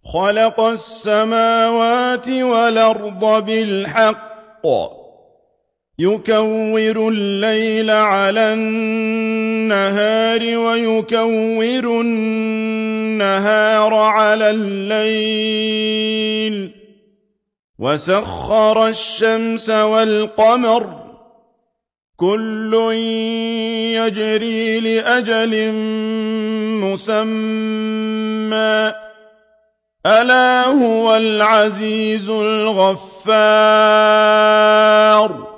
خلق السماوات والأرض بالحق يكور الليل على النهار ويكور النهار على الليل وسخر الشمس والقمر كل يجري لأجل مسمى ألا هو العزيز الغفار